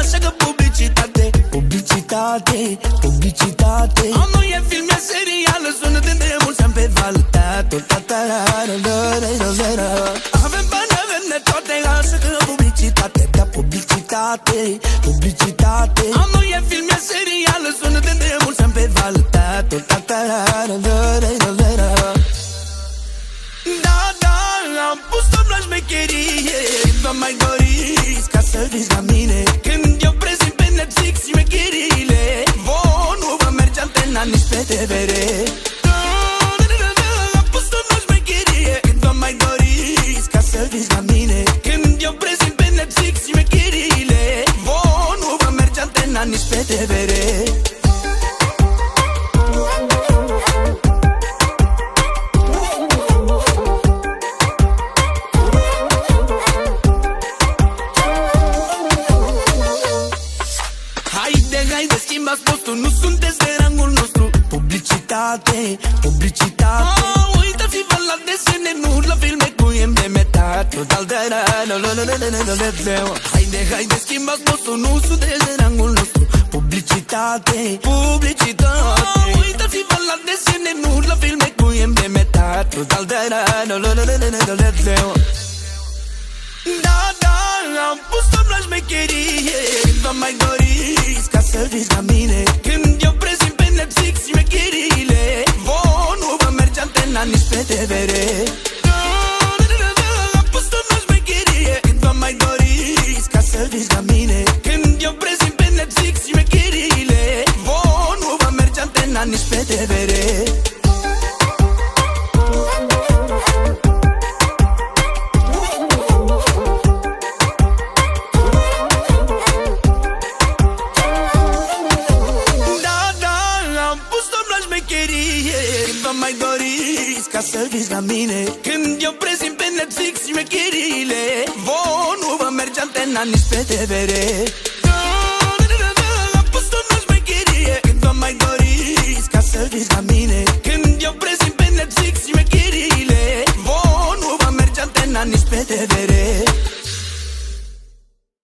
așa că publicitate, publicitate, publicitate. Am noi e filme, serială, sună de demult, să-mi pe valta. Avem bani, avem de toate, așa că publicitate, da, publicitate, publicitate. Am noi e filme, serială, sună de demult, să-mi pe valta. Da, da, am pus-o la șmecherie. Vă mai doriți ca să fiți la mine când eu prezint pe Netflix șmecherile. Vouă nu vă merge antena nici pe TVR. Am pus-o la șmecherie. Când vă mai doriți ca să fiți la mine când eu prezint pe Netflix șmecherile. Vouă nu vă merge antena nici pe TVR. Haide, schimbați postul, nu sunteți de rangul nostru. Publicitate, publicitate. Uitați-vă la desene, nu la filme cu emblematat. Haide, schimbați postul, nu sunteți de rangul nostru. Publicitate, publicitate. Uitați-vă la desene, nu la filme cu emblematat. Da, da, am pus-o la șmecherie. Când vă mai doriți ca să fiți la mine când eu prezint pe Netflix șmecherile. Vouă nu vă merge antena nici pe TVR. Am pus-o la șmecherie. Când vă mai doriți ca să fiți la mine când eu prezint pe Netflix șmecherile. Vouă nu vă merge antena nici pe TVR. Când vă mai doriți ca să fiți la mine când eu prezint pe Netflix șmecherile. Vouă nu vă merge antena nici pe TVR. Am pus-o la șmecherie. Când vă mai doriți ca să fiți la mine